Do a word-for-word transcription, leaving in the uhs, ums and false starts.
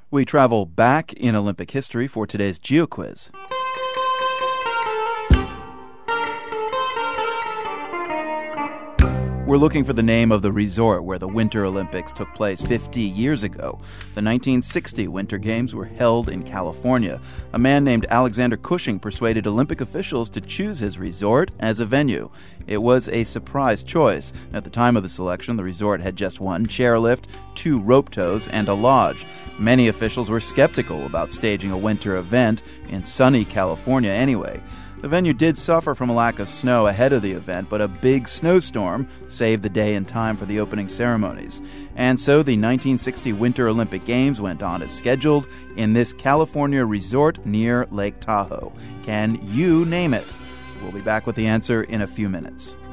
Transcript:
We travel back in Olympic history for today's GeoQuiz. We're looking for the name of the resort where the Winter Olympics took place fifty years ago. The nineteen sixty Winter Games were held in California. A man named Alexander Cushing persuaded Olympic officials to choose his resort as a venue. It was a surprise choice. At the time of the selection, the resort had just one chairlift, two rope tows, and a lodge. Many officials were skeptical about staging a winter event in sunny California anyway. The venue did suffer from a lack of snow ahead of the event, but a big snowstorm saved the day in time for the opening ceremonies. And so the nineteen sixty Winter Olympic Games went on as scheduled in this California resort near Lake Tahoe. Can you name it? We'll be back with the answer in a few minutes.